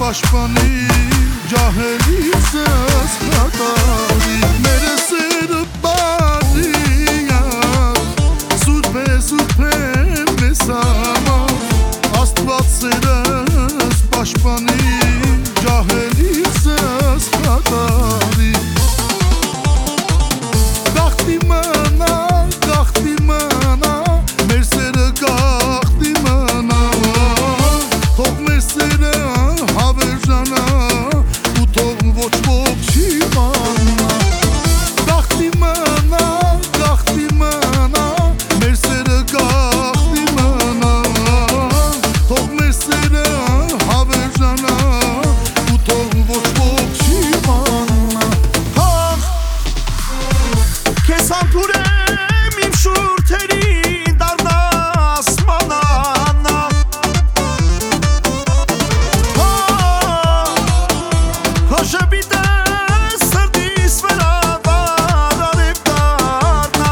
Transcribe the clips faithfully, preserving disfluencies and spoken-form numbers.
Պաշտպանի ջահելից ես կատարի Մեր սերը բարիա Սուրբ է, սուրբ է մեզ համար Աստված սերս պաշտպանի ջահելից ես կատարի Գաղթի մնա, գաղթի մնա Մեր սերը գաղթի մնա Թող մեր սերը հավերժանա ու թող ոչ ոք չի մանա Գաղթի մնա, գաղթի մնա Մեր սերը գաղթի մնա Թող մեր սերը հավերժանա ու թող ոչ ոք չի մանա Քեզ համբուրեմ իմ շուրթերին դառնաս մանանա Քո շպիտը սրտիս վրա բարարև դառնա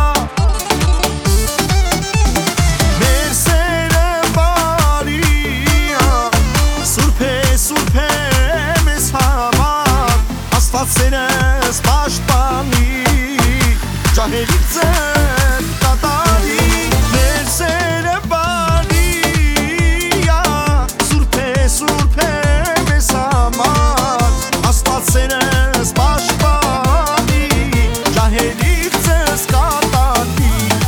Մեր սերը բարիա Սուրբ է, սուրբ է մեզ համար Աստված սերս պաշտպանի Ջահելից ձեր կատարի Մեր սերը բարիա Սուրբ է, սուրբ է մեզ համար Աստված սերս պաշտպանի Ջահելից ձեզ կատարի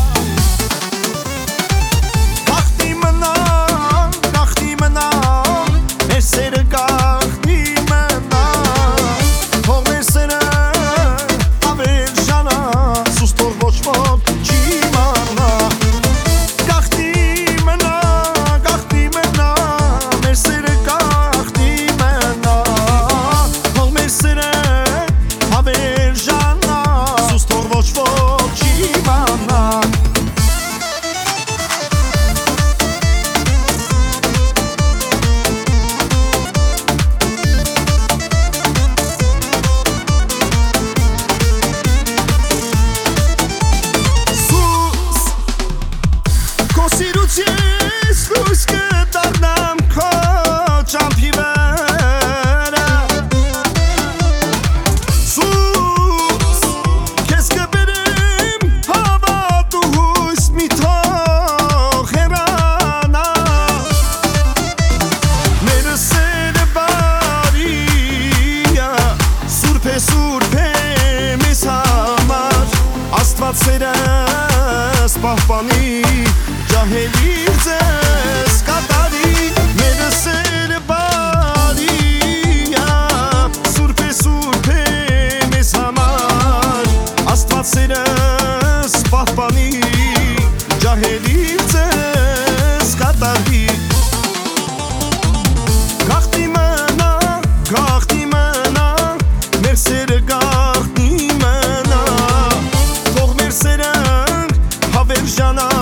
Գաղթի մնա, գաղթի մնա Մեր սերը գաղթի մնա Թող մեր սերը հավերժանա Ոչ ոք չի մանա Գաղթի մնա, գաղթի մնա Մեր սերը գաղթի մնա Թող մեր սերը հավերժանա Սուս թող ոչ ոք չի մանա Ես լույս կդառնամ քո ճամփի վրա Սուս քեզ կբերեմ հավատ ու հույս մի թող հեռանա Մեր սերը բարիա Սուրբ է, սուրբ է մեզ համար Աստված սերս պահպանի Ջահելից ձեզ կատարի Մեր սերը բարիա Սուրբ է, սուրբ է մեզ համար Աստված սերս պահպանի Ջահելից ձեզ կատարի Գաղթի մնա, գաղթի մնա Մեր սերը գաղթի մնա Թող մեր սերը հավերժանա